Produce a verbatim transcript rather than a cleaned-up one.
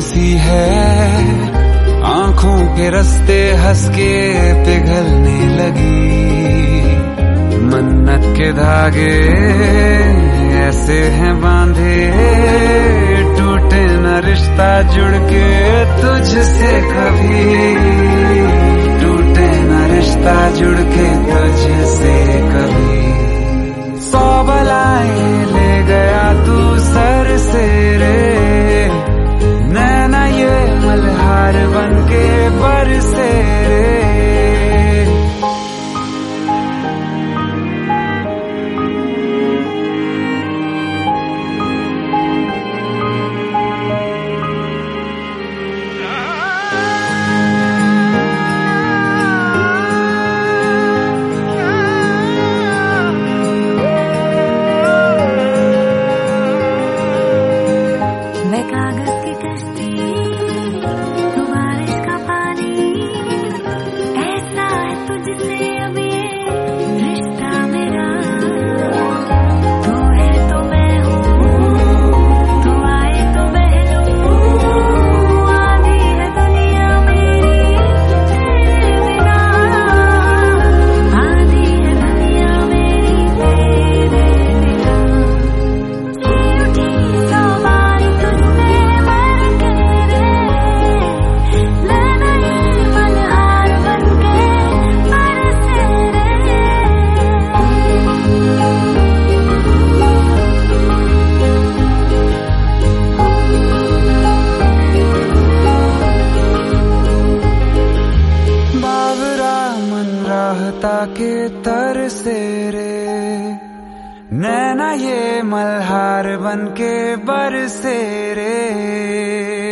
सी है, आंखों के रास्ते हंस के पिघलने लगी। मन्नत के धागे ऐसे हैं बांधे, टूटे न रिश्ता जुड़ के तुझसे कभी, टूटे न रिश्ता जुड़ के तुझसे कभी। सौ बलाएं ले गया तू सर से रे, नैना ये मल्हार बनके बरसे रे। के तर से रे, नैना ये मल्हार बनके बरसे रे।